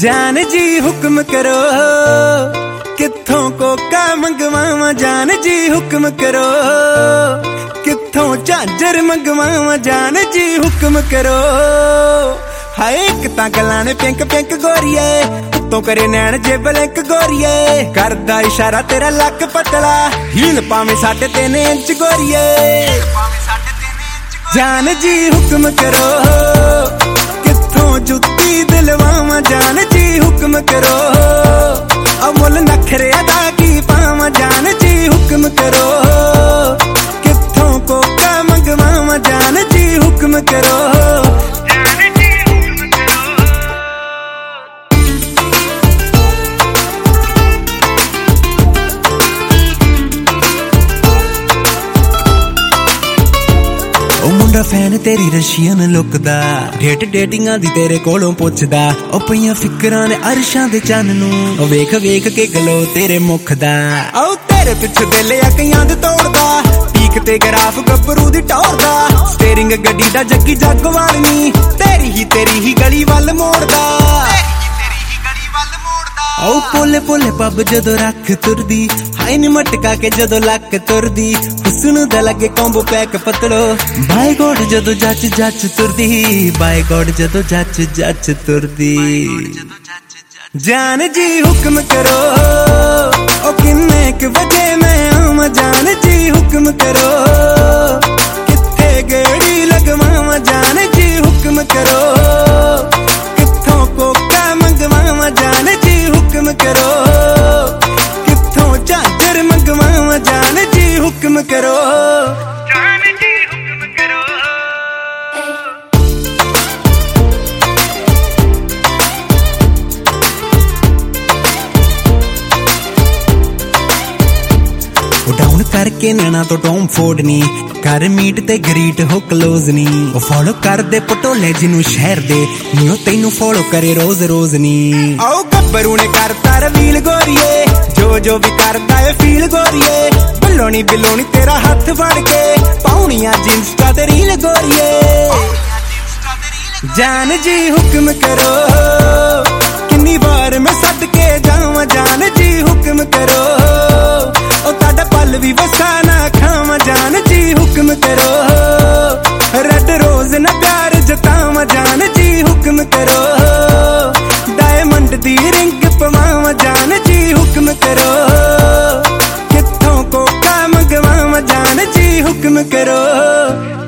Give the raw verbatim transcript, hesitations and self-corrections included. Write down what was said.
जान जी हुक्म करो कित्थों कोका मंगवावा। जान जी हुक्म करो कित्थों झांजर मंगवावा। जान जी हुक्म करो हाय एक तां गल्लां ने पिंक पिंक गोरीए उत्तों करे नैन जे ब्लैंक गोरीए करदा इशारा तेरा लक पतला हील पावे साढ़े तीन इंच गोरीए। जान जी हुक्म करो कित्थों जुत्ती दिलवावा। जान जी हुक्म करो अमुल नखरे अदा की पावा। जान जी हुक्म करो कित्थों कोका मंगवावा। जान जी हुक्म करो मुंडा फैन तेरी रशियन लुक दा डेट डेटिंगां दी तेरे कोलों पुछदा ओ पईयां फिकरां ने अरशां दे चन्न नूं वेख वेख के गलो तेरे मुख दा ओ तेरे पिछे दिल आ कईयां दे तोड़दा पीक ते ग्राफ गब्बरू दी टोरदा स्टीयरिंग गड्डी दा जग्गी जगवाल नी तेरी ही तेरी ही गली वल मोड़दा। ओ पोले पोले पब जदों रख तुरदी हाय नी मटका के जदों लक तुरदी हुस्न दा लगे कॉम्बो पैक पतलो बाय गॉड जदों जच जच तुरदी बाय गॉड जदों जच जच तुरदी। जान जी हुक्म करो ओ किन्ने क बजे मैं आवां। जान जी हुक्म करो कित्थे गेड़ी लगवावां। जान जी हुक्म करो कित्थों कोका मंगवावां। जान जी हुक्म करो कित्थों झांजर मंगवावां। जान जी हुक्म करो जान जी हुक्म करो। डाउन करके नैना तो टॉम फोड़नी कर मीट ते ग्रीट हो क्लोज नी ओ फॉलो कर दे पटोले जिनू शहर दे नी ओ तेनू फॉलो करे रोज रोज नी। आओ गब्बरू ने करता रवील गोरीए जो जो भी करदा है फील गोरीए बिलोनी बिलोनी तेरा हाथ फड़ के पाउनियां इंस्टा ते रील गोरीए। जान जी हुक्म करो किन्नी बार मैं सद के जावां। जान जी हुक्म करो ओ ताड़ा पल भी वसा ना खावां। जान जी हुक्म करो रेड रोज ना प्यार जतावां। जान जी हुक्म करो डायमंड दी रिंग पवावां। जान जी हुक्म करो कित्थों कोका मंगवावां। जान जी हुक्म करो।